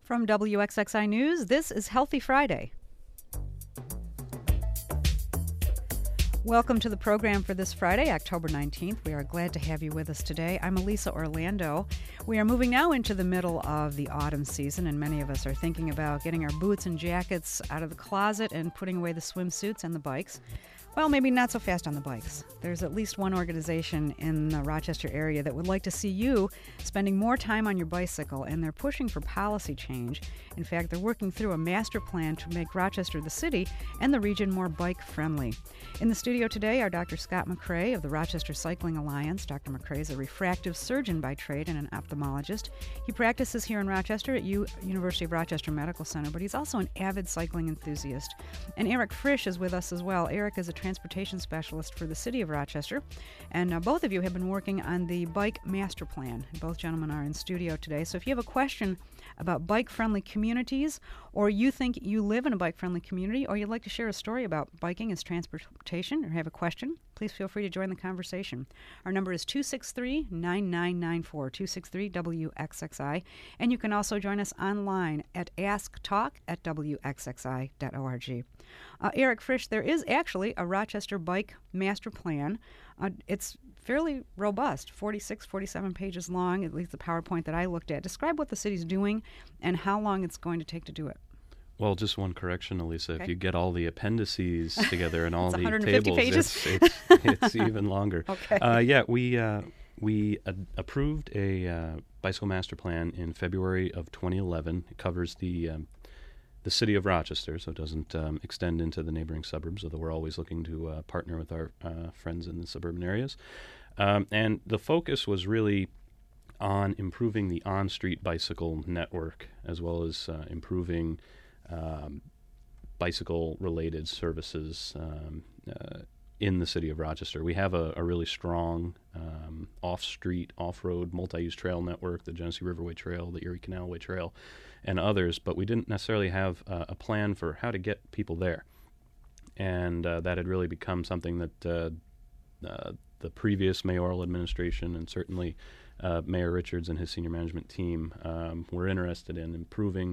From WXXI News, this is Healthy Friday. Welcome to the program for this Friday, October 19th. We are glad to have you with us today. I'm Elisa Orlando. We are moving now into the middle of the autumn season, and many of us are thinking about getting our boots and jackets out of the closet and putting away the swimsuits and the bikes. Well, maybe not so fast on the bikes. There's at least one organization in the Rochester area that would like to see you spending more time on your bicycle, and they're pushing for policy change. In fact, they're working through a master plan to make Rochester, the city, and the region more bike-friendly. In the studio today are Dr. Scott McCray of the Rochester Cycling Alliance. Dr. McCray is a refractive surgeon by trade and an ophthalmologist. He practices here in Rochester at University of Rochester Medical Center, but he's also an avid cycling enthusiast. And Eric Frisch is with us as well. Eric is a transportation specialist for the city of Rochester, and both of you have been working on the bike master plan. Both gentlemen are in studio today, so if you have a question about bike-friendly communities, or you think you live in a bike-friendly community, or you'd like to share a story about biking as transportation, or have a question, please feel free to join the conversation. Our number is 263-9994, 263-WXXI, and you can also join us online at asktalk@wxxi.org. Eric Frisch, there is actually a Rochester Bike Master Plan. It's fairly robust, 46, 47 pages long, at least the PowerPoint that I looked at. Describe what the city's doing and how long it's going to take to do it. Well, just one correction, Elisa. Okay. If you get all the appendices together and all the 150 tables, pages. it's even longer. Okay. We approved a bicycle master plan in February of 2011. It covers the city of Rochester, so it doesn't extend into the neighboring suburbs, although we're always looking to partner with our friends in the suburban areas. And the focus was really on improving the on-street bicycle network, as well as improving bicycle-related services in the city of Rochester. We have a really strong off-street, off-road, multi-use trail network, the Genesee Riverway Trail, the Erie Canalway Trail, and others, but we didn't necessarily have a plan for how to get people there. And that had really become something that the previous mayoral administration and certainly Mayor Richards and his senior management team were interested in improving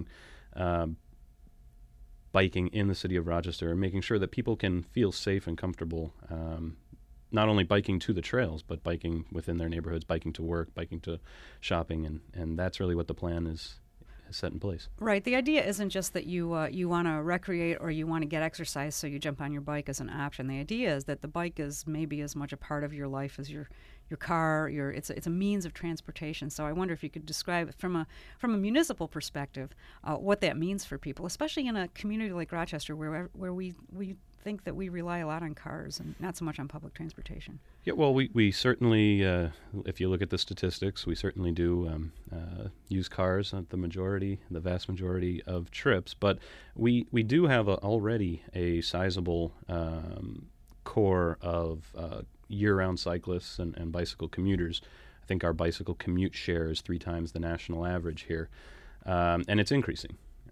biking in the city of Rochester and making sure that people can feel safe and comfortable, not only biking to the trails, but biking within their neighborhoods, biking to work, biking to shopping, and that's really what the plan is set in place. Right. The idea isn't just that you want to recreate or you want to get exercise, so you jump on your bike as an option. The idea is that the bike is maybe as much a part of your life as your car. It's a means of transportation. So I wonder if you could describe from a municipal perspective what that means for people, especially in a community like Rochester, where we think that we rely a lot on cars and not so much on public transportation. Yeah, well, we certainly, if you look at the statistics, we certainly do use cars at the vast majority of trips, but we do have already a sizable core of year-round cyclists and bicycle commuters. I think our bicycle commute share is 3 times the national average here, and it's increasing.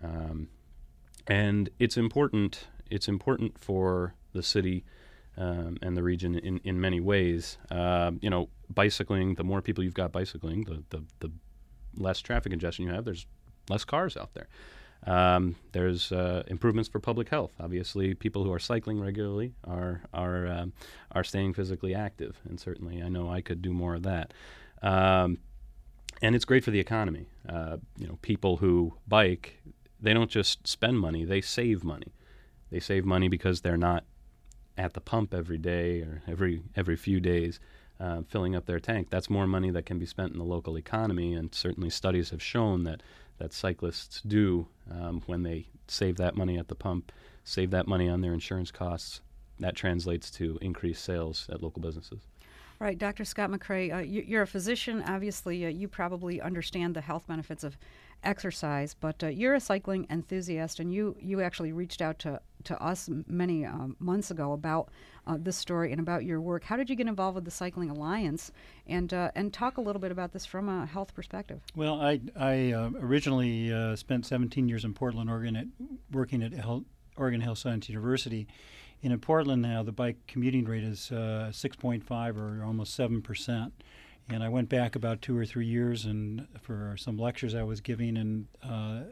And it's important for the city and the region in many ways. Bicycling, the more people you've got bicycling, the less traffic congestion you have. There's less cars out there. There's improvements for public health. Obviously, people who are cycling regularly are staying physically active, and certainly I know I could do more of that. And it's great for the economy. People who bike, they don't just spend money, they save money. They save money because they're not at the pump every day or every few days filling up their tank. That's more money that can be spent in the local economy, and certainly studies have shown that cyclists do when they save that money at the pump, save that money on their insurance costs. That translates to increased sales at local businesses. Right, Dr. Scott McCray, you're a physician. Obviously, you probably understand the health benefits of exercise, but you're a cycling enthusiast, and you actually reached out to us many months ago about this story and about your work. How did you get involved with the Cycling Alliance, and talk a little bit about this from a health perspective? Well, I originally spent 17 years in Portland, Oregon, working at Oregon Health Science University. And in Portland now, the bike commuting rate is 6.5 or almost 7%. And I went back about 2 or 3 years and for some lectures I was giving, and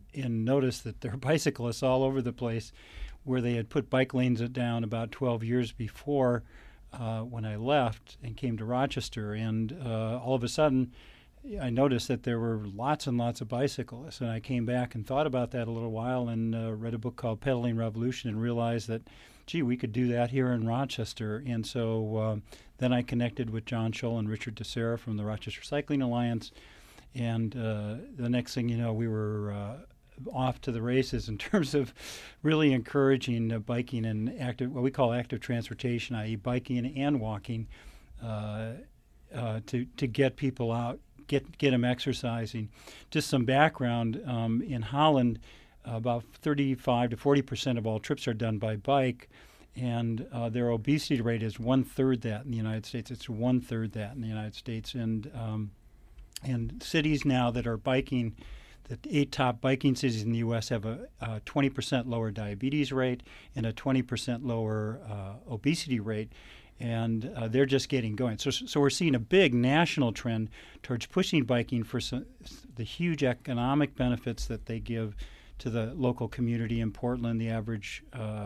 and noticed that there are bicyclists all over the place, where they had put bike lanes down about 12 years before when I left and came to Rochester. And all of a sudden, I noticed that there were lots and lots of bicyclists. And I came back and thought about that a little while and read a book called Pedaling Revolution and realized that, gee, we could do that here in Rochester. And so then I connected with John Scholl and Richard DeSera from the Rochester Cycling Alliance. And the next thing you know, we were off to the races in terms of really encouraging biking and what we call active transportation, i.e. biking and walking, to get people out, get them exercising. Just some background, in Holland, about 35 to 40% of all trips are done by bike, and their obesity rate is 1/3 that in the United States. It's 1/3 that in the United States. And cities now that are biking, the 8 top biking cities in the U.S. have a 20% lower diabetes rate and a 20% lower obesity rate, and they're just getting going. So we're seeing a big national trend towards pushing biking for the huge economic benefits that they give to the local community. In Portland, the average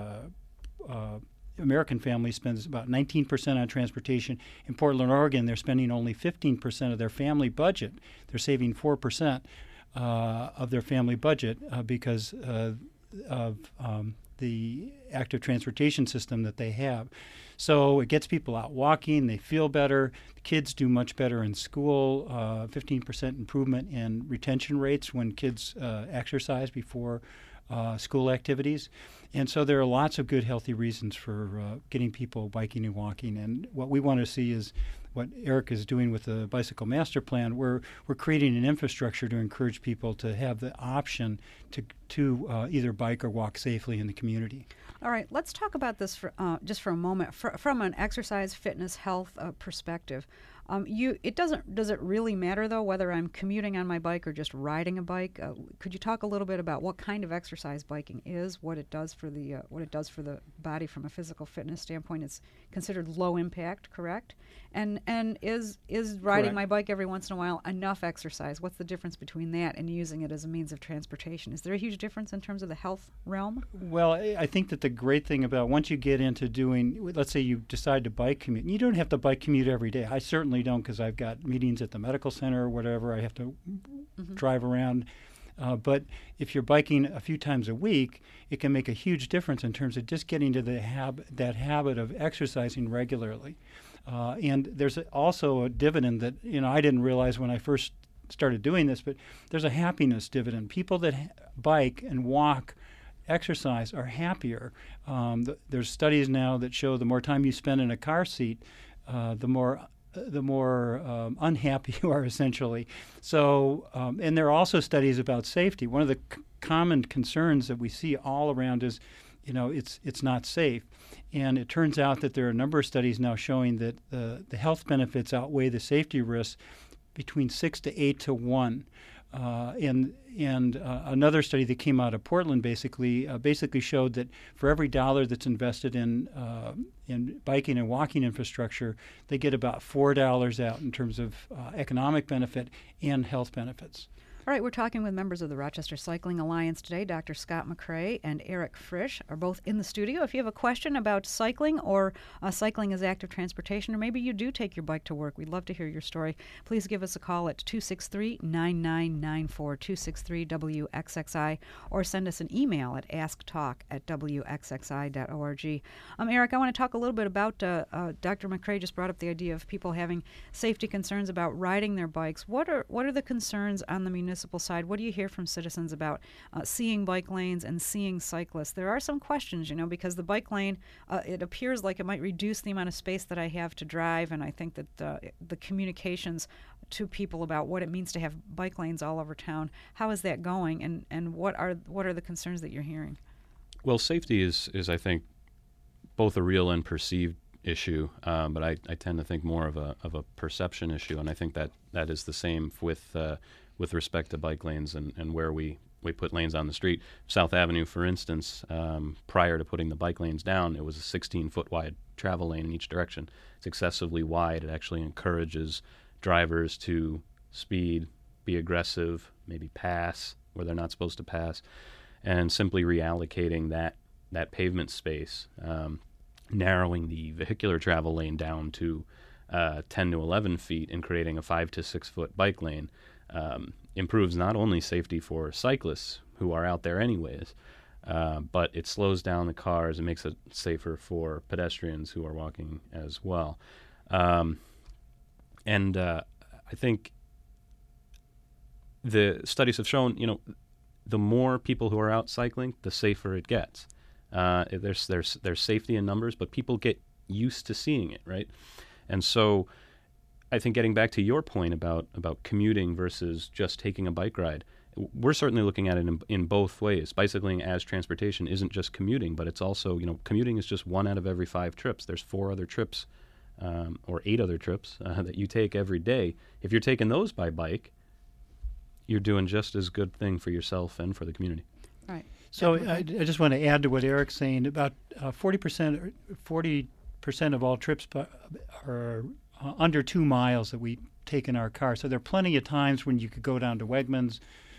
American family spends about 19% on transportation. In Portland, Oregon, they're spending only 15% of their family budget. They're saving 4% of their family budget because of the active transportation system that they have. So it gets people out walking. They feel better. The kids do much better in school. 15% improvement in retention rates when kids exercise before school activities. And so there are lots of good, healthy reasons for getting people biking and walking. And what we want to see is what Eric is doing with the Bicycle Master Plan. We're creating an infrastructure to encourage people to have the option to either bike or walk safely in the community. All right, let's talk about this just for a moment from an exercise, fitness, health perspective. Does it really matter though whether I'm commuting on my bike or just riding a bike? Could you talk a little bit about what kind of exercise biking is, what it does for the body from a physical fitness standpoint? It's considered low impact, correct? And is riding Correct. my bike every once in a while enough exercise? What's the difference between that and using it as a means of transportation? Is there a huge difference in terms of the health realm? Well, I think that the great thing about once you get into doing, let's say you decide to bike commute, you don't have to bike commute every day. I certainly don't, because I've got meetings at the medical center or whatever. I have to drive around. But if you're biking a few times a week, it can make a huge difference in terms of just getting to that habit of exercising regularly. And there's also a dividend that I didn't realize when I first started doing this, but there's a happiness dividend. People that bike and walk, exercise, are happier. There's studies now that show the more time you spend in a car seat, the more unhappy you are, essentially. So, and there are also studies about safety. One of the common concerns that we see all around is, it's not safe. And it turns out that there are a number of studies now showing that the health benefits outweigh the safety risks between 6 to 8 to 1. And another study that came out of Portland basically showed that for every dollar that's invested in biking and walking infrastructure, they get about $4 out in terms of economic benefit and health benefits. All right, we're talking with members of the Rochester Cycling Alliance today. Dr. Scott McCrae and Eric Frisch are both in the studio. If you have a question about cycling or cycling as active transportation, or maybe you do take your bike to work, we'd love to hear your story. Please give us a call at 263-9994, 263-WXXI, or send us an email at asktalk@wxxi.org. Eric, I want to talk a little bit about, Dr. McCrae just brought up the idea of people having safety concerns about riding their bikes. What are the concerns on the municipal side? What do you hear from citizens about seeing bike lanes and seeing cyclists? There are some questions, because the bike lane, it appears like it might reduce the amount of space that I have to drive, and I think that the communications to people about what it means to have bike lanes all over town, how is that going, and what are the concerns that you're hearing? Well, safety is I think, both a real and perceived issue, but I tend to think more of a perception issue, and I think that is the same with respect to bike lanes and where we put lanes on the street. South Avenue, for instance, prior to putting the bike lanes down, it was a 16-foot wide travel lane in each direction. It's excessively wide. It actually encourages drivers to speed, be aggressive, maybe pass, where they're not supposed to pass, and simply reallocating that pavement space, narrowing the vehicular travel lane down to 10 to 11 feet and creating a 5 to 6 foot bike lane improves not only safety for cyclists who are out there anyways, but it slows down the cars and makes it safer for pedestrians who are walking as well. And I think the studies have shown, the more people who are out cycling, the safer it gets. There's safety in numbers, but people get used to seeing it, right? And so I think getting back to your point about commuting versus just taking a bike ride, we're certainly looking at it in both ways. Bicycling as transportation isn't just commuting, but it's also, commuting is just 1 out of every 5 trips. There's 4 other trips or 8 other trips that you take every day. If you're taking those by bike, you're doing just as good thing for yourself and for the community. Right. So I just want to add to what Eric's saying. About 40% of all trips are under 2 miles that we take in our car. So there are plenty of times when you could go down to Wegmans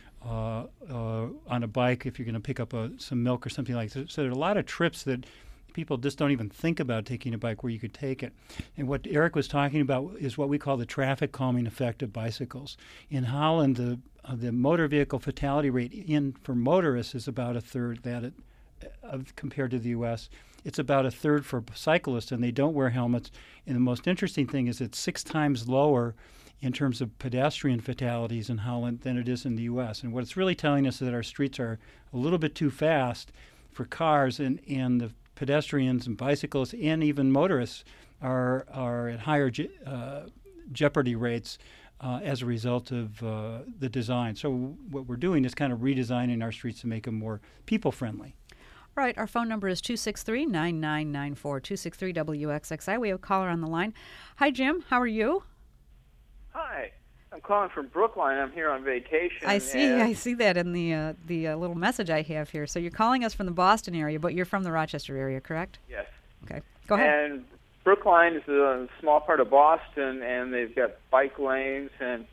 on a bike if you're going to pick up some milk or something like that. So there are a lot of trips that people just don't even think about taking a bike where you could take it. And what Eric was talking about is what we call the traffic calming effect of bicycles. In Holland, the motor vehicle fatality rate for motorists is about a third compared to the U.S. It's about a third for cyclists, and they don't wear helmets. And the most interesting thing is it's 6 times lower in terms of pedestrian fatalities in Holland than it is in the U.S. And what it's really telling us is that our streets are a little bit too fast for cars, and the pedestrians and bicyclists and even motorists are at higher jeopardy rates as a result of the design. So what we're doing is kind of redesigning our streets to make them more people-friendly. All right, our phone number is 263-9994, 263-WXXI. We have a caller on the line. Hi, Jim. How are you? Hi. I'm calling from Brookline. I'm here on vacation. I see that in the little message I have here. So you're calling us from the Boston area, but you're from the Rochester area, correct? Yes. Okay. Go ahead. And Brookline is a small part of Boston, and they've got bike lanes, and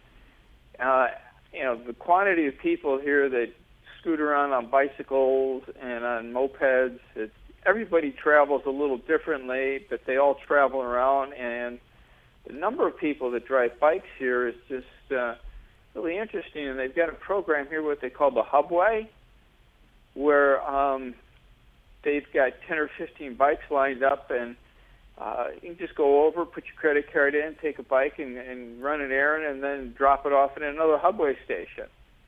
the quantity of people here that scoot around on bicycles and on mopeds. Everybody travels a little differently, but they all travel around, and the number of people that drive bikes here is just really interesting. And they've got a program here, what they call the Hubway, where they've got 10 or 15 bikes lined up, and you can just go over, put your credit card in, take a bike, and run an errand, and then drop it off at another Hubway station.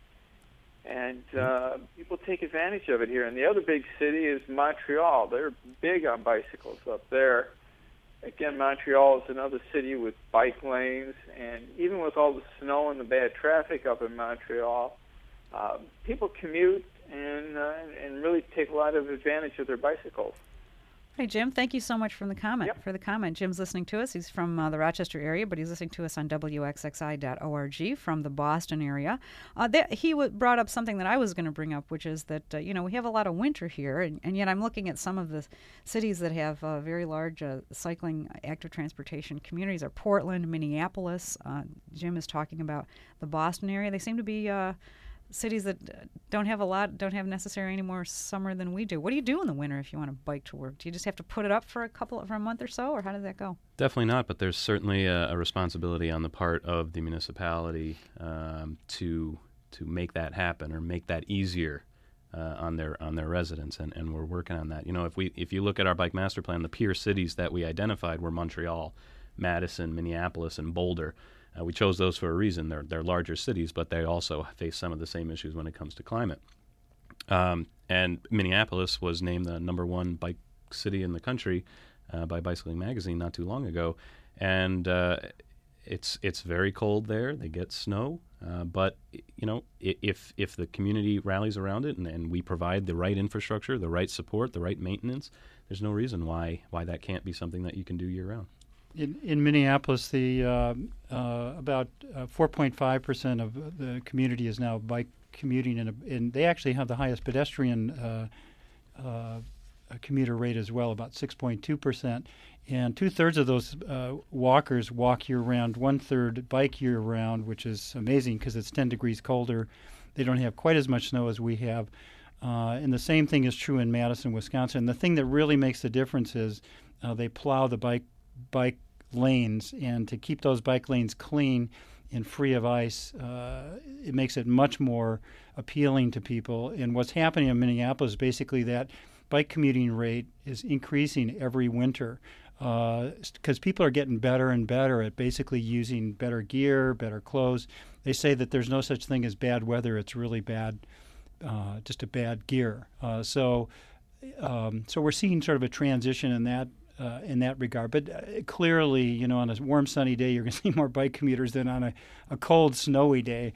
And people take advantage of it here. And the other big city is Montreal. They're big on bicycles up there. Again, Montreal is another city with bike lanes. And even with all the snow and the bad traffic up in Montreal, people commute and really take a lot of advantage of their bicycles. Hey, Jim, thank you so much for the comment. Yep. Jim's listening to us. He's from the Rochester area, but he's listening to us on WXXI.org from the Boston area. He brought up something that I was going to bring up, which is that, we have a lot of winter here, and yet I'm looking at some of the cities that have very large cycling active transportation communities are Portland, Minneapolis. Jim is talking about the Boston area. They seem to be cities that don't have necessarily any more summer than we do. What do you do in the winter if you want to bike to work? Do you just have to put it up for a month or so, or how does that go? Definitely not, but there's certainly a responsibility on the part of the municipality to make that happen or make that easier on their residents, and we're working on that. If you look at our bike master plan, the peer cities that we identified were Montreal, Madison, Minneapolis, and Boulder. We chose those for a reason. They're larger cities, but they also face some of the same issues when it comes to climate. And Minneapolis was named the #1 bike city in the country by Bicycling Magazine not too long ago. And it's very cold there. They get snow. But, if the community rallies around it and we provide the right infrastructure, the right support, the right maintenance, there's no reason why that can't be something that you can do year-round. In Minneapolis, about 4.5% of the community is now bike commuting, and they actually have the highest pedestrian commuter rate as well, about 6.2%. And 2/3 of those walkers walk year-round, 1/3 bike year-round, which is amazing because it's 10 degrees colder They don't have quite as much snow as we have. And the same thing is true in Madison, Wisconsin. The thing that really makes the difference is they plow the bike lanes, and to keep those bike lanes clean and free of ice, it makes it much more appealing to people. And what's happening in Minneapolis is basically that bike commuting rate is increasing every winter because people are getting better and better at basically using better gear, better clothes. They say that there's no such thing as bad weather. It's really bad, just a bad gear. So we're seeing sort of a transition in that regard. But clearly, on a warm, sunny day, you're going to see more bike commuters than on a cold, snowy day.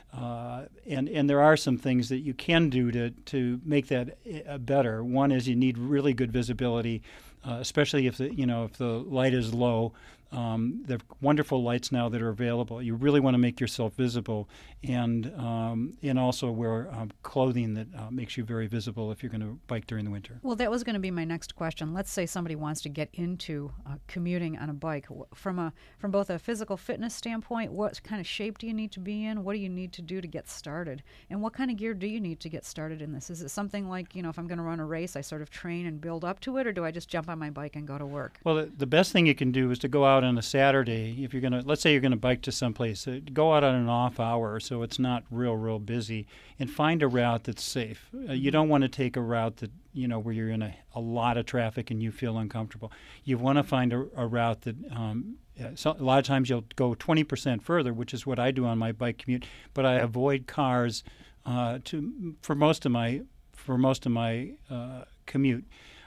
And there are some things that you can do to make that better. One is you need really good visibility, especially if the light is low. There are wonderful lights now that are available. You really want to make yourself visible, and also wear clothing that makes you very visible if you're going to bike during the winter. Well, that was going to be my next question. Let's say somebody wants to get into commuting on a bike. From both a physical fitness standpoint, what kind of shape do you need to be in? What do you need to do to get started? And what kind of gear do you need to get started in this? Is it something like, if I'm going to run a race, I sort of train and build up to it, or do I just jump on my bike and go to work? Well, the best thing you can do is to go out on a Saturday. If you're going to, let's say you're going to bike to someplace, go out on an off hour so it's not real busy, and find a route that's safe. You don't want to take a route that, where you're in a lot of traffic and you feel uncomfortable. You want to find a route that, a lot of times you'll go 20% further, which is what I do on my bike commute, but I avoid cars for most of my commute.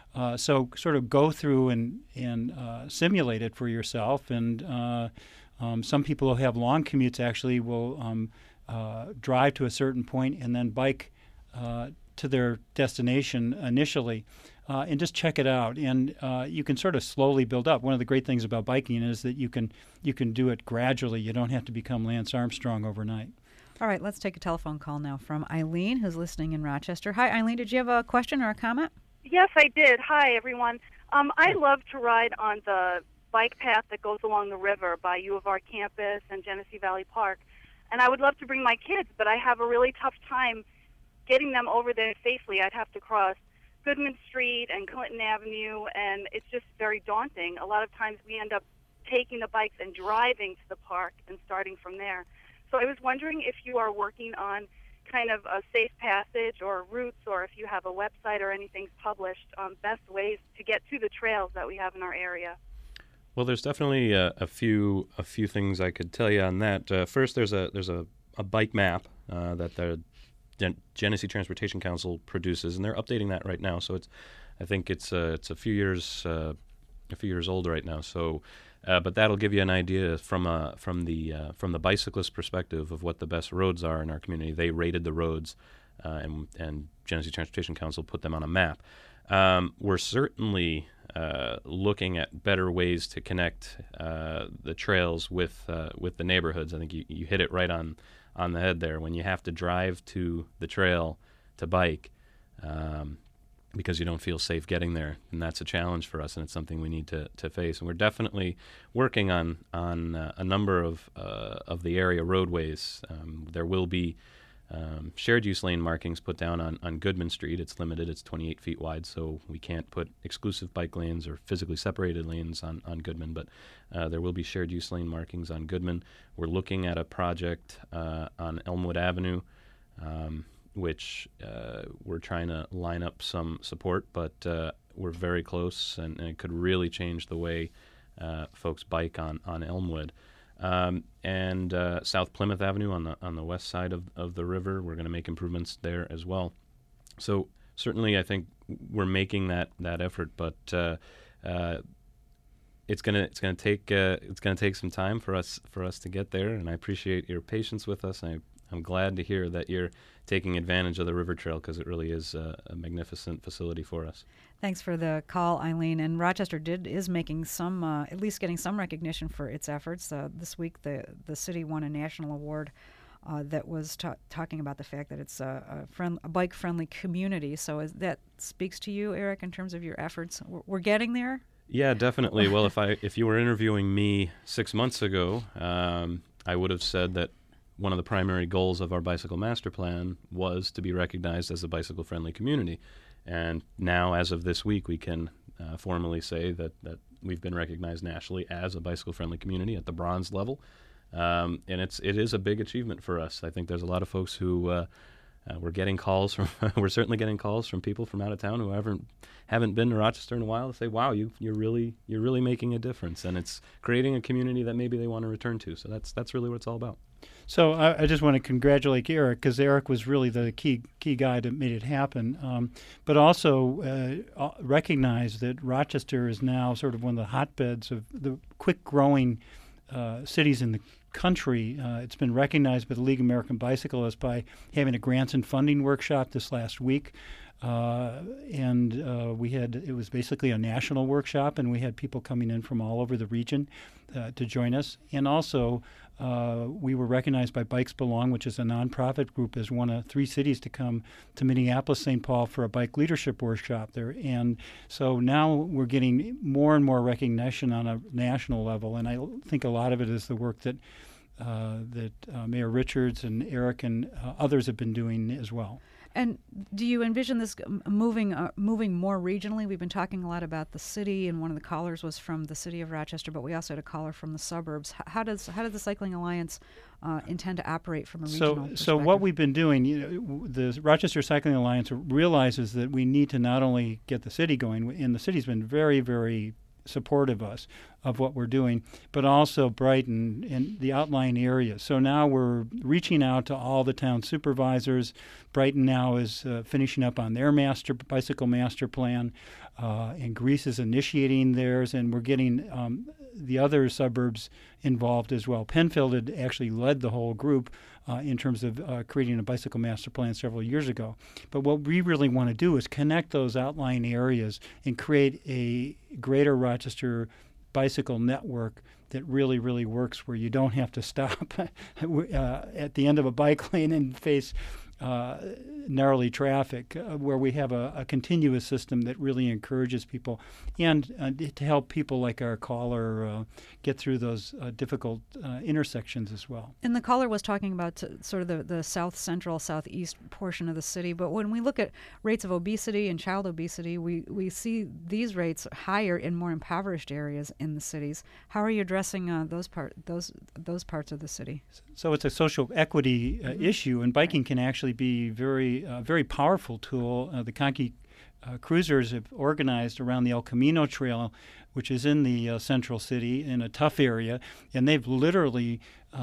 So sort of go through and simulate it for yourself. And some people who have long commutes actually will drive to a certain point and then bike to their destination initially and just check it out. And you can sort of slowly build up. One of the great things about biking is that you can do it gradually. You don't have to become Lance Armstrong overnight. All right, let's take a telephone call now from Eileen, who's listening in Rochester. Hi, Eileen. Did you have a question or a comment? Yes, I did. Hi, everyone. I love to ride on the bike path that goes along the river by U of R campus and Genesee Valley Park. And I would love to bring my kids, but I have a really tough time getting them over there safely. I'd have to cross Goodman Street and Clinton Avenue, and it's just very daunting. A lot of times we end up taking the bikes and driving to the park and starting from there. So I was wondering if you are working on kind of a safe passage or routes, or if you have a website or anything's published on best ways to get to the trails that we have in our area. Well, there's definitely a few things I could tell you on that. First, there's a bike map that the Genesee Transportation Council produces, and they're updating that right now. So I think it's a few years old right now. So, but that'll give you an idea from the bicyclist perspective of what the best roads are in our community. They rated the roads, and Genesee Transportation Council put them on a map. We're certainly looking at better ways to connect the trails with the neighborhoods. I think you hit it right on the head there. When you have to drive to the trail to bike because you don't feel safe getting there, and that's a challenge for us, and it's something we need to face. And we're definitely working on a number of the area roadways. There will be shared use lane markings put down on Goodman Street. It's limited. It's 28 feet wide, so we can't put exclusive bike lanes or physically separated lanes on Goodman, but there will be shared use lane markings on Goodman. We're looking at a project on Elmwood Avenue, which we're trying to line up some support, but we're very close, and it could really change the way folks bike on Elmwood. And South Plymouth Avenue on the west side of the river, we're going to make improvements there as well. So certainly, I think we're making that effort, but it's going to take some time for us to get there. And I appreciate your patience with us. I'm glad to hear that you're taking advantage of the River Trail, because it really is a magnificent facility for us. Thanks for the call, Eileen. And Rochester is making some, at least getting some recognition for its efforts. This week, the city won a national award that was talking about the fact that it's a bike-friendly community. So that speaks to you, Eric, in terms of your efforts. We're getting there? Yeah, definitely. Well, if you were interviewing me 6 months ago, I would have said that one of the primary goals of our bicycle master plan was to be recognized as a bicycle-friendly community. And now, as of this week, we can formally say that we've been recognized nationally as a bicycle-friendly community at the bronze level. And it is a big achievement for us. I think there's a lot of folks who we're getting calls from. We're certainly getting calls from people from out of town who haven't been to Rochester in a while to say, "Wow, you're really making a difference," and it's creating a community that maybe they want to return to. So that's really what it's all about. So I just want to congratulate Eric, because Eric was really the key guy that made it happen, but also recognize that Rochester is now sort of one of the hotbeds of the quick-growing cities in the country. It's been recognized by the League of American Bicyclists by having a grants and funding workshop this last week. And it was basically a national workshop, and we had people coming in from all over the region to join us. And also, we were recognized by Bikes Belong, which is a nonprofit group, as one of 3 cities to come to Minneapolis, St. Paul for a bike leadership workshop there. And so now we're getting more and more recognition on a national level, and I think a lot of it is the work that Mayor Richards and Eric and others have been doing as well. And do you envision this moving more regionally? We've been talking a lot about the city, and one of the callers was from the city of Rochester, but we also had a caller from the suburbs. How does the Cycling Alliance intend to operate from a regional perspective? So what we've been doing, the Rochester Cycling Alliance realizes that we need to not only get the city going, and the city's been very, very supportive of what we're doing, but also Brighton and the outlying areas. So now we're reaching out to all the town supervisors. Brighton now is finishing up on their bicycle master plan, and Greece is initiating theirs, and we're getting the other suburbs involved as well. Penfield had actually led the whole group in terms of creating a bicycle master plan several years ago. But what we really want to do is connect those outlying areas and create a greater Rochester bicycle network that really, really works, where you don't have to stop at the end of a bike lane and face gnarly traffic, where we have a continuous system that really encourages people, and to help people like our caller get through those difficult intersections as well. And the caller was talking about sort of the south central, southeast portion of the city, but when we look at rates of obesity and child obesity, we see these rates higher in more impoverished areas in the cities. How are you addressing those parts of the city? So it's a social equity issue, and biking can actually be very powerful tool. The Conkey Cruisers have organized around the El Camino Trail, which is in the central city in a tough area, and they've literally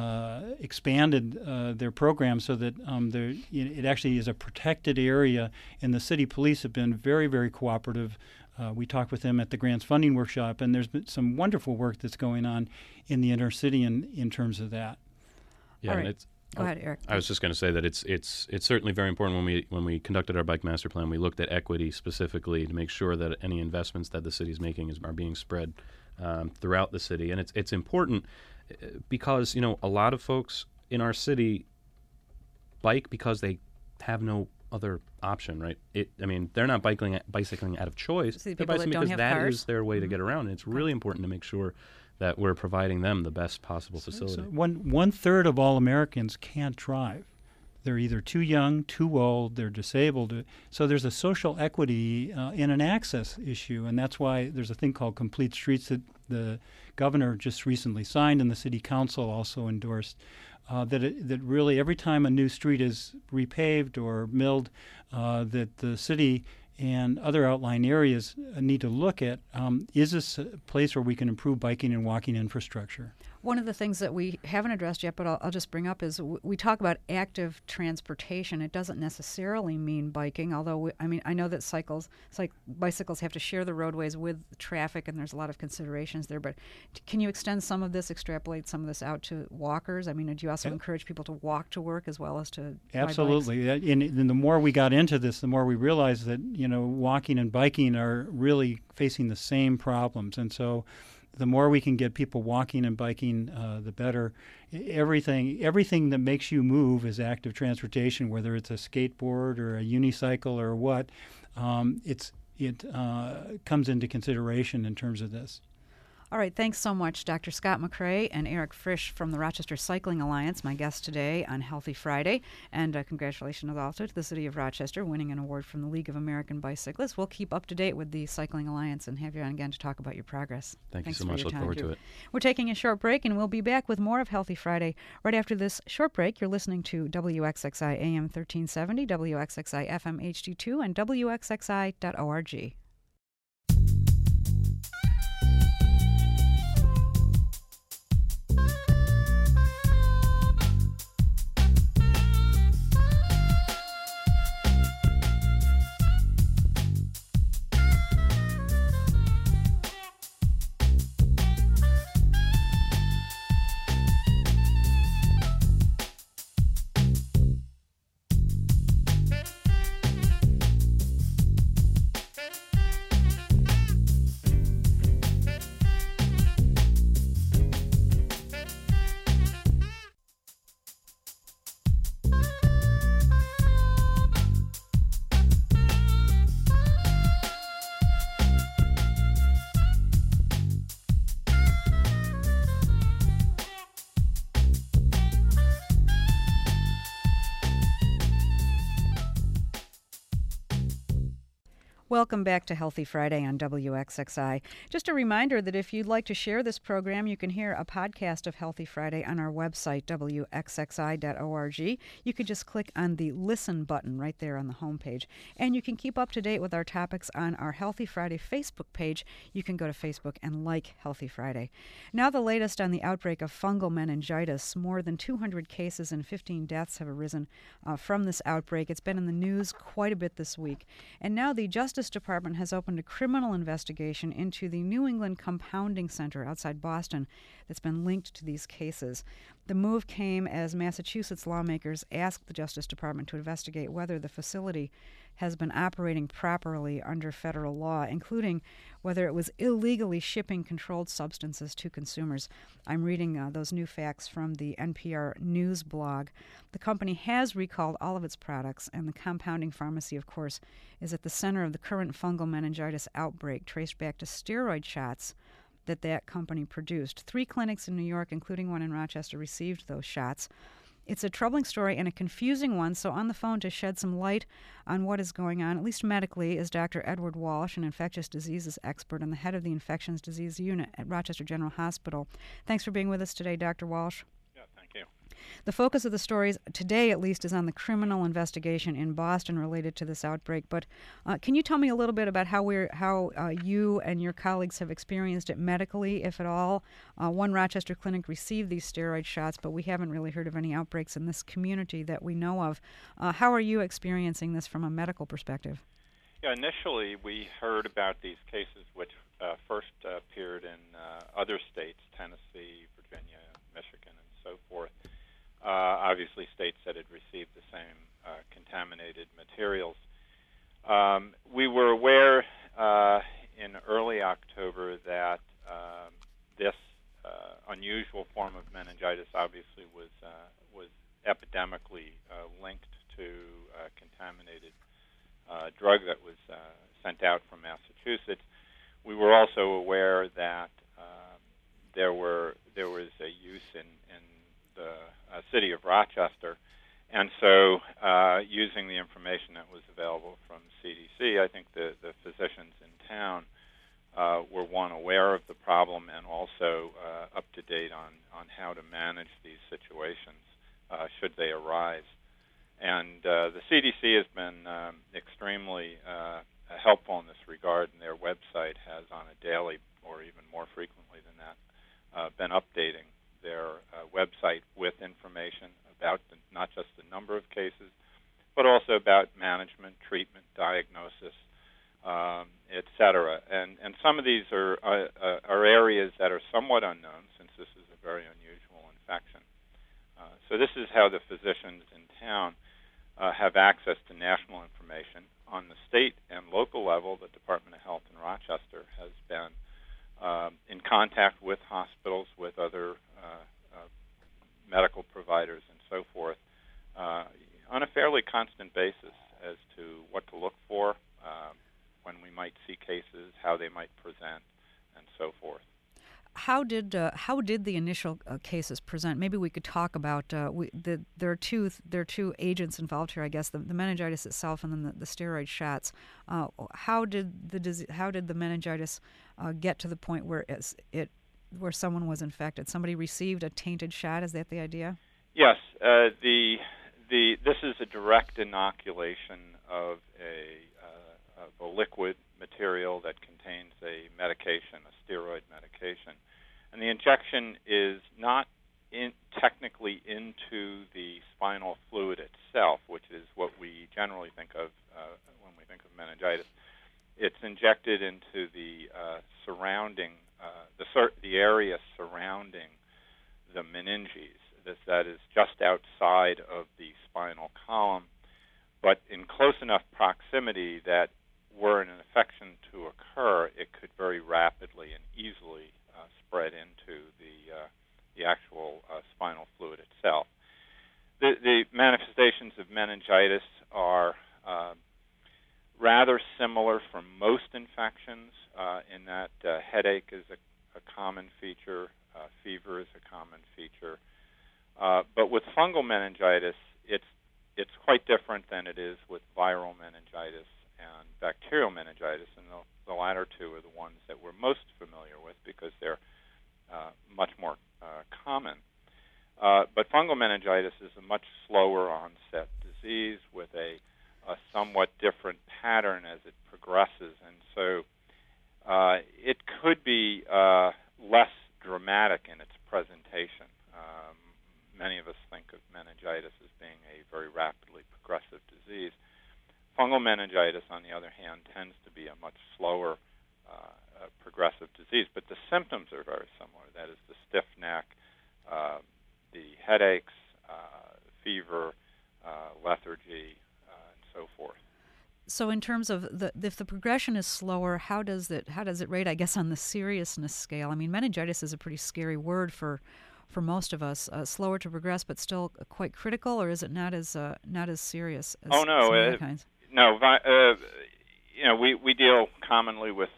expanded their program so that it actually is a protected area, and the city police have been very, very cooperative. We talked with them at the grants funding workshop, and there's been some wonderful work that's going on in the inner city in terms of that. Yeah, all right. Go ahead, Eric. I was just going to say that it's certainly very important when we conducted our bike master plan, we looked at equity specifically to make sure that any investments that the city is making are being spread throughout the city, and it's important because a lot of folks in our city bike because they have no other option, right? They're not bicycling out of choice. So they're that bicycling don't because have that cars? is their way to get around. And it's really important to make sure that we're providing them the best possible facility. So one third of all Americans can't drive. They're either too young, too old, they're disabled. So there's a social equity and an access issue, and that's why there's a thing called Complete Streets that the governor just recently signed and the city council also endorsed. That really every time a new street is repaved or milled, that the city and other outlying areas need to look at, is this a place where we can improve biking and walking infrastructure? One of the things that we haven't addressed yet, but I'll just bring up, is we talk about active transportation. It doesn't necessarily mean biking, although I know that bicycles have to share the roadways with traffic, and there's a lot of considerations there. But can you extrapolate some of this out to walkers? Do you also encourage people to walk to work as well as to Absolutely. And the more we got into this, the more we realized that walking and biking are really facing the same problems, and so the more we can get people walking and biking, the better. Everything that makes you move is active transportation, whether it's a skateboard or a unicycle or what. It comes into consideration in terms of this. All right, thanks so much, Dr. Scott McCrae and Eric Frisch from the Rochester Cycling Alliance, my guests today on Healthy Friday. And congratulations also to the City of Rochester winning an award from the League of American Bicyclists. We'll keep up to date with the Cycling Alliance and have you on again to talk about your progress. Thanks you so much. Look forward to it. We're taking a short break, and we'll be back with more of Healthy Friday. Right after this short break, you're listening to WXXI AM 1370, WXXI FM HD2, and WXXI.org. Welcome back to Healthy Friday on WXXI. Just a reminder that if you'd like to share this program, you can hear a podcast of Healthy Friday on our website, WXXI.org. You could just click on the Listen button right there on the homepage. And you can keep up to date with our topics on our Healthy Friday Facebook page. You can go to Facebook and like Healthy Friday. Now the latest on the outbreak of fungal meningitis. More than 200 cases and 15 deaths have arisen from this outbreak. It's been in the news quite a bit this week. And now the Justice Department has opened a criminal investigation into the New England Compounding Center outside Boston that's been linked to these cases. The move came as Massachusetts lawmakers asked the Justice Department to investigate whether the facility has been operating properly under federal law, including whether it was illegally shipping controlled substances to consumers. I'm reading those new facts from the NPR News blog. The company has recalled all of its products, and the compounding pharmacy, of course, is at the center of the current fungal meningitis outbreak, traced back to steroid shots that company produced. 3 clinics in New York, including one in Rochester, received those shots. It's a troubling story and a confusing one, so on the phone to shed some light on what is going on, at least medically, is Dr. Edward Walsh, an infectious diseases expert and the head of the infectious disease unit at Rochester General Hospital. Thanks for being with us today, Dr. Walsh. Yeah, thank you. The focus of the stories today, at least, is on the criminal investigation in Boston related to this outbreak. But can you tell me a little bit about how you and your colleagues have experienced it medically, if at all? One Rochester clinic received these steroid shots, but we haven't really heard of any outbreaks in this community that we know of. How are you experiencing this from a medical perspective? Yeah, initially we heard about these cases which first appeared in other states, Tennessee, Virginia, Michigan, and so forth. Obviously states that had received the same contaminated materials. We were aware in early October that this unusual form of meningitis obviously was epidemically linked to contaminated drug that was sent out from Massachusetts. We were also aware that there was a use in the city of Rochester, and so using the information that was available from CDC, I think the physicians in town were, one, aware of the problem and also up to date on how to manage these situations should they arise. And the CDC has been extremely helpful in this regard, and their website has on a daily, or even more frequently than that, been updating their website with information about not just the number of cases, but also about management, treatment, diagnosis, et cetera. And some of these are areas that are somewhat unknown, since this is a very unusual infection. So this is how the physicians in town have access to national information. On the state and local level, the Department of Health in Rochester has been in contact with hospitals, with other medical providers, and so forth, on a fairly constant basis as to what to look for, when we might see cases, how they might present, and so forth. how did the initial cases present? Maybe we could talk about there are two agents involved here. I guess the meningitis itself and then the steroid shots. How did the meningitis get to the point where where someone was infected? Somebody received a tainted shot. Is that the idea? Yes. This is a direct inoculation of a liquid material that contains a medication, a steroid medication. And the injection is not technically into the spinal fluid itself, which is what we generally think of when we think of meningitis. It's injected into the surrounding, the area surrounding the meninges. That is just outside of the spinal column, but in close enough proximity that were an infection to occur, it could very rapidly and easily spread into the actual spinal fluid itself. The manifestations of meningitis are rather similar for most infections in that headache is a common feature, fever is a common feature. But with fungal meningitis, it's quite different than it is with viral meningitis and bacterial meningitis, and the latter two are the ones that we're most familiar with because they're much more common. But fungal meningitis is a much slower onset disease with a somewhat different pattern as it progresses, and so it could be less dramatic in its presentation. Many of us think of meningitis as being a very rapidly progressive disease. Fungal meningitis, on the other hand, tends to be a much slower progressive disease, but the symptoms are very similar. That is the stiff neck, the headaches, fever, lethargy, and so forth. So, in terms of if the progression is slower, how does it rate? I guess on the seriousness scale. I mean, meningitis is a pretty scary word for most of us. Slower to progress, but still quite critical, or is it not as serious as some other kinds? No. We deal commonly with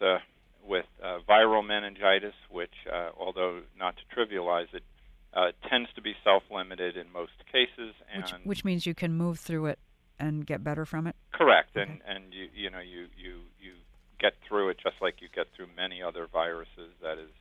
viral meningitis, which, although not to trivialize it, tends to be self-limited in most cases, and which means you can move through it and get better from it. Correct, okay. and you get through it just like you get through many other viruses. That is,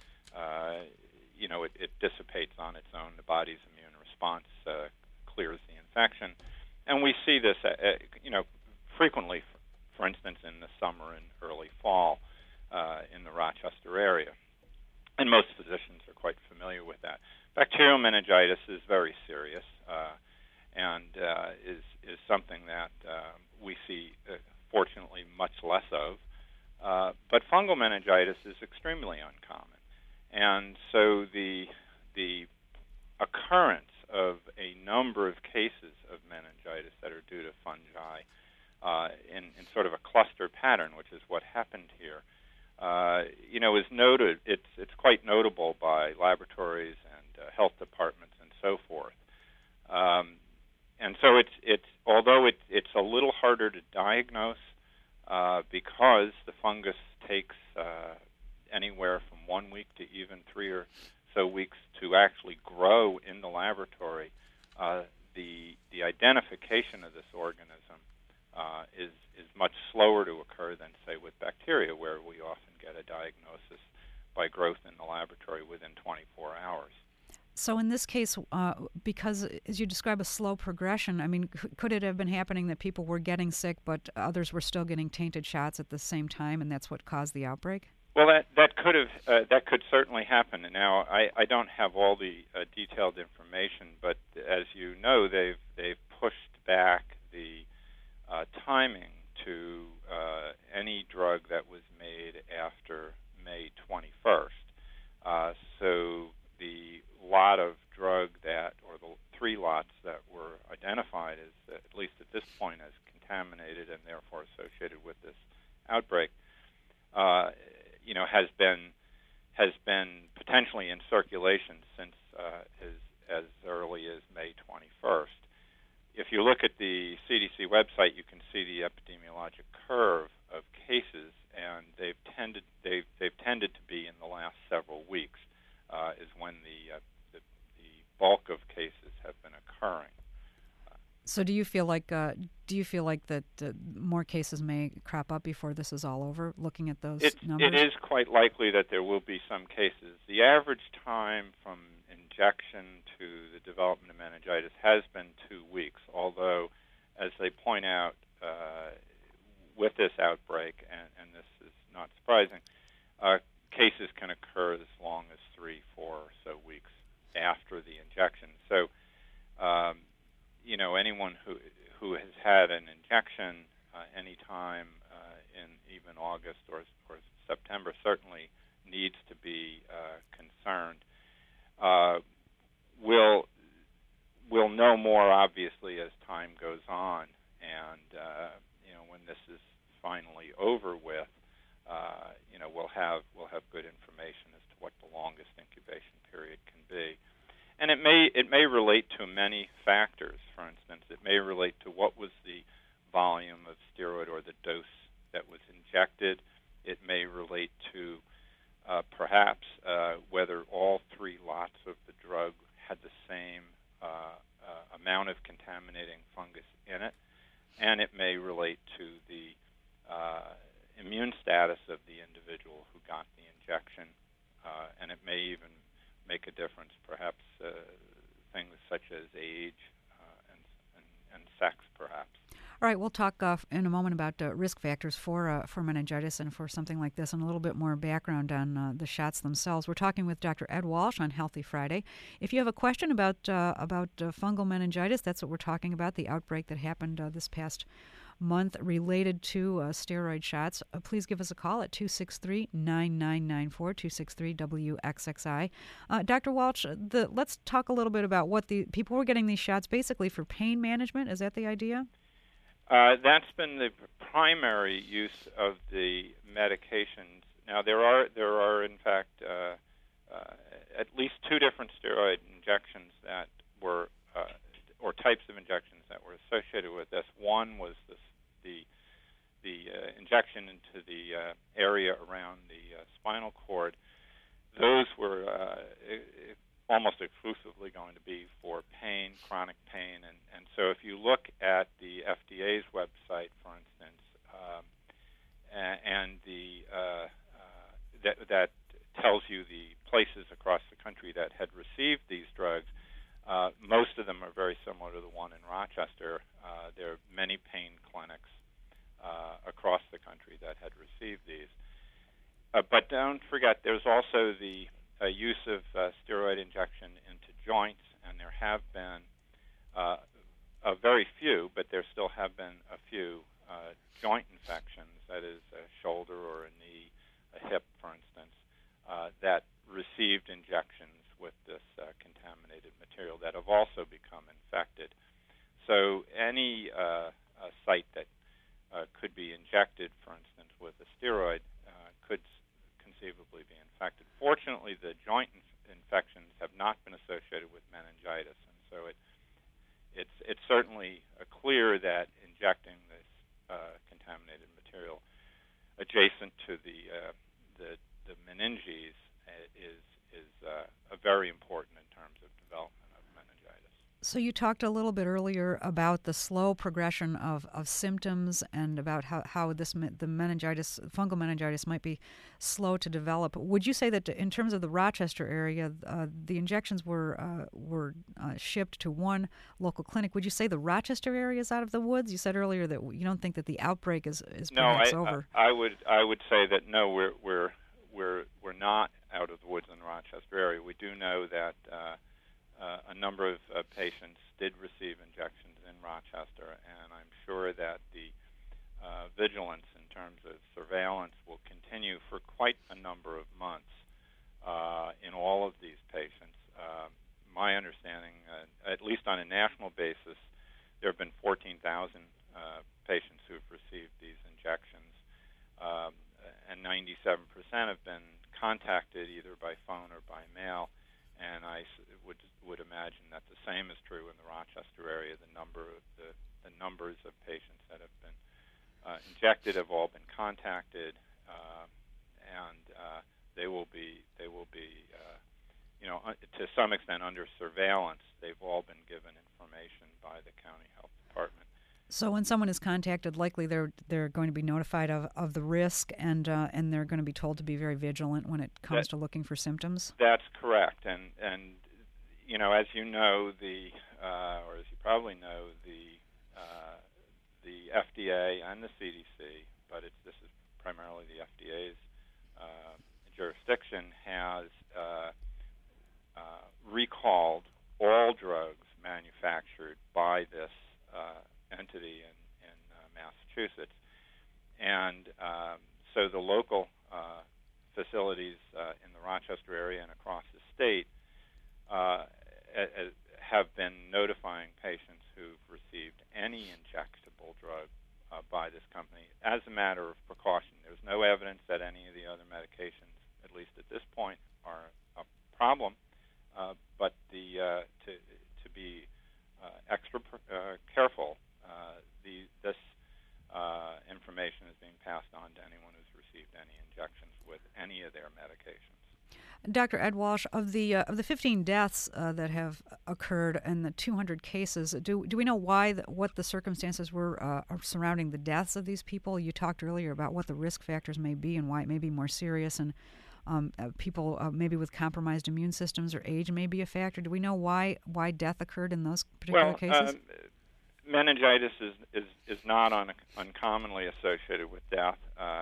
it dissipates on its own. The body's immune response clears the infection, and we see this, frequently. For instance, in the summer and early fall in the Rochester area, and most physicians are quite familiar with that. Bacterial meningitis is very serious and is something that we see, fortunately, much less of. But fungal meningitis is extremely uncommon, and so the occurrence of a number of cases of meningitis that are due to fungi in sort of a cluster pattern, which is what happened here, is noted. It's quite notable by laboratories and health departments and so forth. And so although it's a little harder to diagnose because the fungus takes anywhere from 1 week to even 3 or so weeks to actually grow in the laboratory, the identification of this organism is much slower to occur than, say, with bacteria, where we often get a diagnosis by growth in the laboratory within 24 hours. So in this case, because as you describe a slow progression, I mean, could it have been happening that people were getting sick, but others were still getting tainted shots at the same time, and that's what caused the outbreak? Well, that could certainly happen. Now, I don't have all the detailed information, but as you know, they've pushed back the timing to any drug that was made after May 21st. So the lot of drug or the 3 lots that were identified as, at least at this point, as contaminated and therefore associated with this outbreak, has been potentially in circulation since as early as May 21st. If you look at the CDC website, you can see the epidemiologic curve of cases, and they've tended to be in the last several weeks. So do you feel like that more cases may crop up before this is all over? Looking at those numbers, it is quite likely that there will be some cases. The average time from injection to the development of meningitis has been 2 weeks. Although, as they point out, with this outbreak, and this is not surprising, cases can occur as long as 3, 4 or so weeks after the injection. So, anyone who has had an injection any time in even August or September certainly needs to be concerned. We'll know more, obviously, as time goes on, and when this is finally over with, we'll have good information as to what the longest incubation period can be. And it may relate to many factors. For instance, it may relate to what was the volume of steroid or the dose that was injected. It may relate to perhaps whether all 3 lots of the drug had the same amount of contaminating fungus in it. And it may relate to the immune status of the individual who got the injection. And it may even make a difference, perhaps things such as age and sex, perhaps. All right, we'll talk in a moment about risk factors for meningitis and for something like this, and a little bit more background on the shots themselves. We're talking with Dr. Ed Walsh on Healthy Friday. If you have a question about fungal meningitis, that's what we're talking about, the outbreak that happened this past month related to steroid shots, please give us a call at 263-9994, 263-WXXI. Dr. Walsh, let's talk a little bit about what the people were getting these shots basically for pain management. Is that the idea? That's been the primary use of the medications. Now, there are in fact at least 2 different steroid injections that were, or types of injections that were associated with this. One was the injection into the area around the spinal cord. Those were almost exclusively going to be for pain, chronic pain, and so if you look at the FDA's website, for instance, and that tells you the places across the country that had received these drugs, most of them are very similar to the one in Rochester. There are many pain clinics across the country that had received these. But don't forget, there's also the use of steroid injection into joints, and there have been a very few, but there still have been a few joint infections, that is a shoulder or a knee, a hip, for instance, that received injections with this contaminated material that have also become infected. So any site that could be injected, for instance, with a steroid could conceivably be infected. Fortunately, the joint infections have not been associated with meningitis, and so it's certainly clear that injecting this contaminated material adjacent to the meninges is very important in terms of development of meningitis. So you talked a little bit earlier about the slow progression of symptoms and about how the fungal meningitis might be slow to develop. Would you say that in terms of the Rochester area, the injections were shipped to one local clinic? Would you say the Rochester area is out of the woods? You said earlier that you don't think that the outbreak is perhaps over. I would say that no, we're not out of the woods in the Rochester area. We do know that a number of patients did receive injections in Rochester, and I'm sure that the vigilance in terms of surveillance will continue for quite a number of months in all of these patients. My understanding, at least on a national basis, there have been 14,000 patients who have received these injections, and 97% have been contacted either by phone or by mail. And I would imagine that the same is true in the Rochester area. The numbers of patients that have been injected have all been contacted, and they will be to some extent under surveillance. They've all been given information by the county health department. So when someone is contacted, likely they're going to be notified of the risk, and they're going to be told to be very vigilant when it comes to looking for symptoms. That's correct, and as you know, or as you probably know, the FDA and the CDC, but this is primarily the FDA's jurisdiction, has recalled all drugs manufactured by this entity in Massachusetts, and so the local facilities in the Rochester area and across the state have been notifying patients who've received any injectable drug by this company as a matter of precaution. There's no evidence that any of the other medications, at least at this point, are a problem, but to be extra careful, this information is being passed on to anyone who's received any injections with any of their medications. Dr. Ed Walsh, of the 15 deaths that have occurred and the 200 cases, do we know what the circumstances were surrounding the deaths of these people? You talked earlier about what the risk factors may be and why it may be more serious, and people maybe with compromised immune systems or age may be a factor. Do we know why death occurred in those particular cases? Meningitis is not uncommonly associated with death.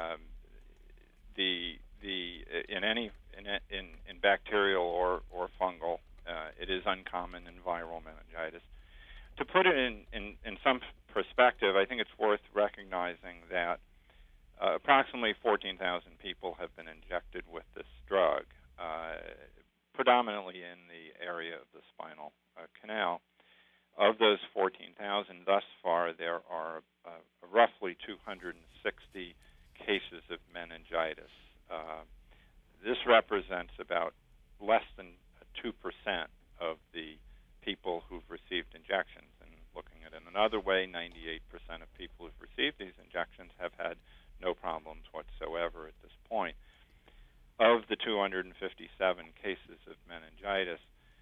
In bacterial or fungal, it is uncommon in viral meningitis. To put it in some perspective, I think it's worth recognizing that approximately 14,000 people have been injected with this drug, predominantly in the area of the spinal canal. Of those 14,000, thus far, there are roughly 260 cases of meningitis. This represents about less than 2% of the people who've received injections. And looking at it another way, 98% of people who've received these injections have had no problems whatsoever at this point. Of the 257 cases of meningitis,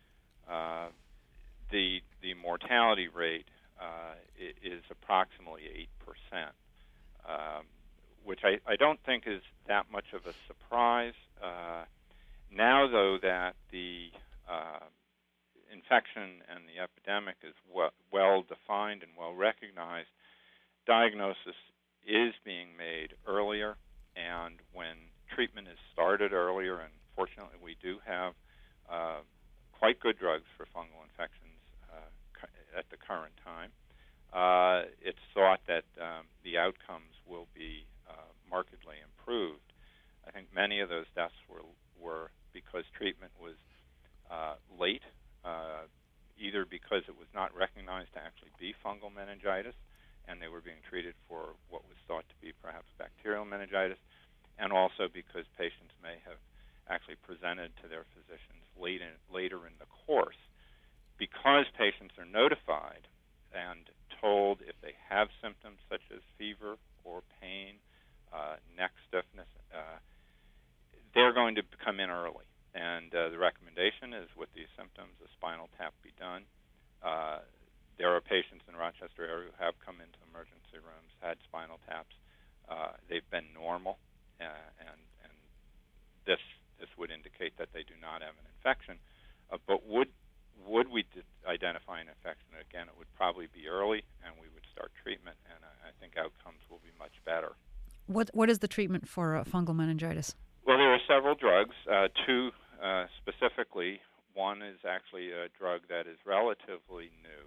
the mortality rate is approximately 8%, which I don't think is that much of a surprise. Now, though, that the infection and the epidemic is well defined and well recognized, diagnosis is being made earlier, and when treatment is started earlier, and fortunately we do have quite good drugs for fungal infections at the current time, it's thought that the outcomes will be markedly improved. I think many of those deaths were because treatment was late, either because it was not recognized to actually be fungal meningitis, and they were being treated for what was thought to be perhaps bacterial meningitis, and also because patients may have actually presented to their physicians later in the course. Because patients are notified and told if they have symptoms such as fever or pain, neck stiffness, they're going to come in early. And the recommendation is with these symptoms, a spinal tap be done. There are patients in the Rochester area who have come into emergency rooms, had spinal taps. They've been normal, and this would indicate that they do not have an infection. But would we identify an infection? Again, it would probably be early, and we would start treatment, and I think outcomes will be much better. What is the treatment for fungal meningitis? Well, there are several drugs. Two specifically. One is actually a drug that is relatively new.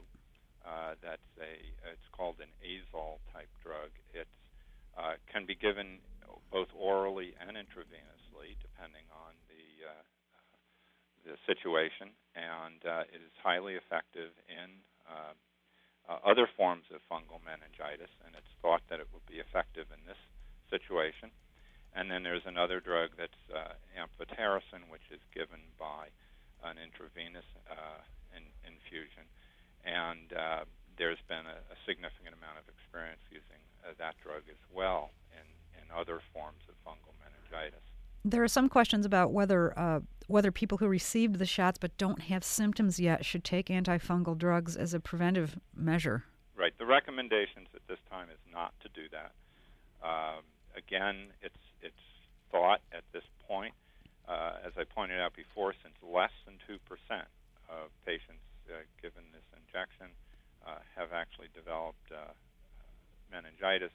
It's called an azole type drug. It can be given both orally and intravenously, depending on the situation, and it is highly effective in other forms of fungal meningitis, and it's thought that it will be effective in this situation. And then there's another drug that's amphotericin, which is given by an intravenous infusion, and there's been a significant amount of experience using that drug as well in other forms of fungal meningitis. There are some questions about whether people who received the shots but don't have symptoms yet should take antifungal drugs as a preventive measure. Right. The recommendations at this time is not to do that. Again, it's thought at this point, as I pointed out before, since less than 2% of patients given this injection have actually developed meningitis,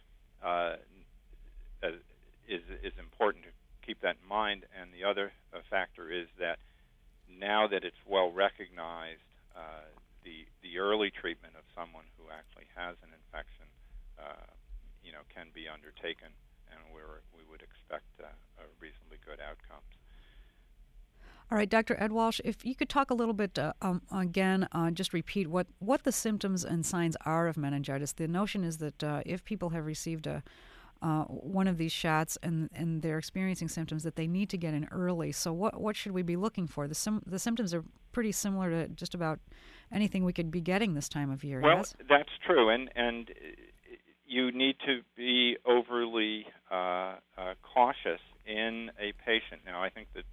is important to keep that in mind. And the other factor is that now that it's well recognized, the early treatment of someone who actually has an infection, can be undertaken, and we would expect reasonably good outcomes. All right, Dr. Ed Walsh, if you could talk a little bit again, just repeat what the symptoms and signs are of meningitis. The notion is that if people have received one of these shots and they're experiencing symptoms, that they need to get in early. So what should we be looking for? The symptoms are pretty similar to just about anything we could be getting this time of year. Well, yes? That's true, and you need to be overly cautious in a patient. Now, I think that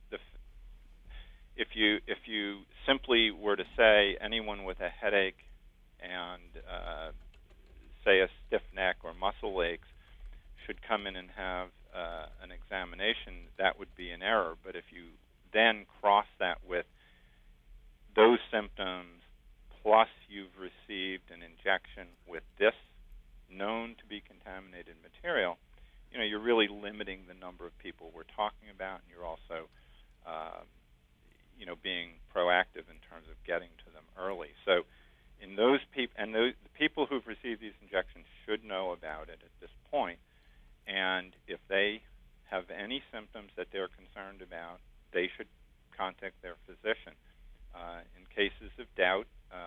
if you simply were to say anyone with a headache and say a stiff neck or muscle aches should come in and have an examination, that would be an error. But if you then cross that with those symptoms plus you've received an injection with this known to be contaminated material, you're really limiting the number of people we're talking about, and you're also being proactive in terms of getting to them early. So in those people, and the people who've received these injections should know about it at this point, and if they have any symptoms that they're concerned about, they should contact their physician. In cases of doubt,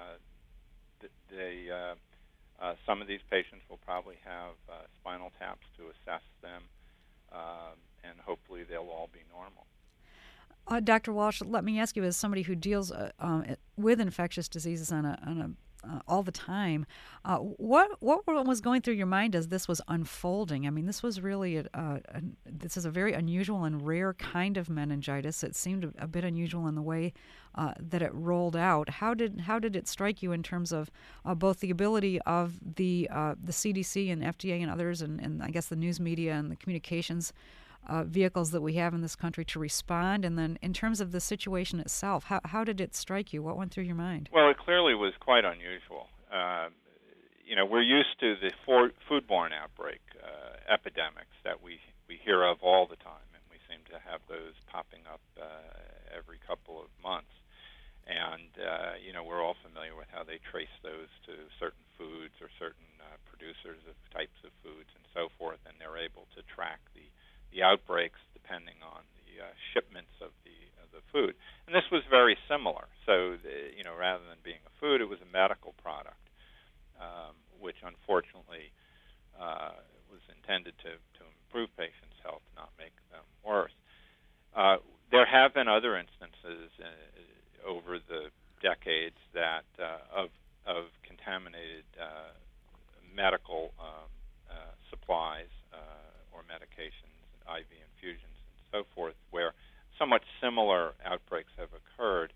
some of these patients will probably have spinal taps to assess them, and hopefully they'll all be normal. Dr. Walsh, let me ask you, as somebody who deals with infectious diseases all the time, what was going through your mind as this was unfolding? I mean, this was really this is a very unusual and rare kind of meningitis. It seemed a bit unusual in the way that it rolled out. How did it strike you in terms of both the ability of the CDC and FDA and others, and I guess the news media and the communications vehicles that we have in this country to respond, and then in terms of the situation itself, how did it strike you? What went through your mind? Well, it clearly was quite unusual. We're used to the foodborne outbreak epidemics that we hear of all the time, and we seem to have those popping up every couple of months. And we're all familiar with how they trace those to certain foods or certain producers of types of foods and so forth, and they're able to track the outbreaks depending on the shipments of the food. And this was very similar. So, rather than being a food, it was a medical product, which unfortunately was intended to improve patients' health, not make them worse. There have been other instances over the decades that of contaminated medical supplies or medications, IV infusions, and so forth, where somewhat similar outbreaks have occurred,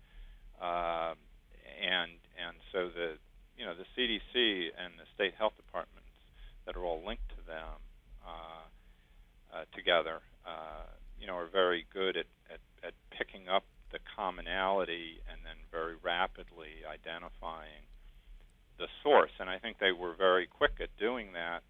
and so the CDC and the state health departments that are all linked to them together, are very good at picking up the commonality and then very rapidly identifying the source. And I think they were very quick at doing that.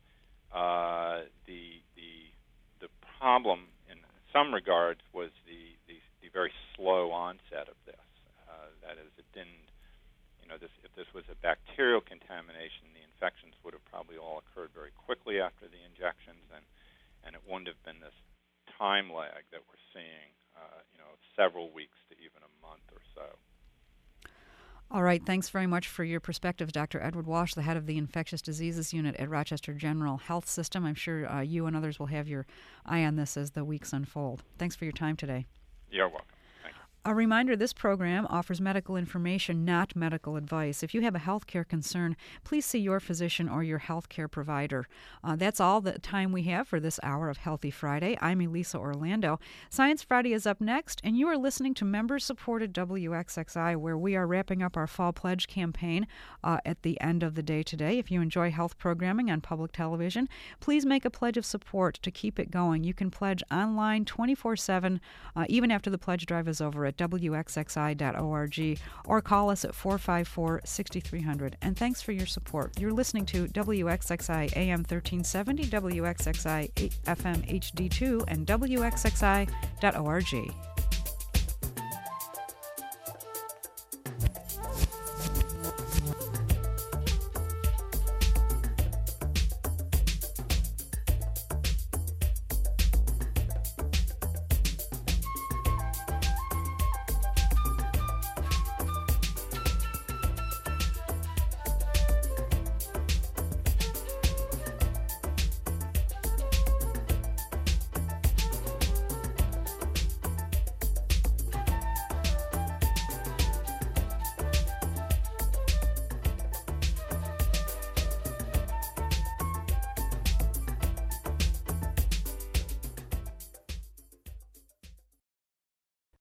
The problem in some regards was the very slow onset of this. That is, it didn't, if this was a bacterial contamination, the infections would have probably all occurred very quickly after the injections, and it wouldn't have been this time lag that we're seeing, several weeks to even a month or so. All right. Thanks very much for your perspectives, Dr. Edward Walsh, the head of the Infectious Diseases Unit at Rochester General Health System. I'm sure you and others will have your eye on this as the weeks unfold. Thanks for your time today. You're welcome. A reminder, this program offers medical information, not medical advice. If you have a healthcare concern, please see your physician or your healthcare provider. That's all the time we have for this hour of Healthy Friday. I'm Elisa Orlando. Science Friday is up next, and you are listening to member-supported WXXI, where we are wrapping up our Fall Pledge campaign at the end of the day today. If you enjoy health programming on public television, please make a pledge of support to keep it going. You can pledge online 24/7, even after the pledge drive is over, at wxxi.org, or call us at 454-6300. And thanks for your support. You're listening to WXXI AM 1370, WXXI FM HD2, and WXXI.org.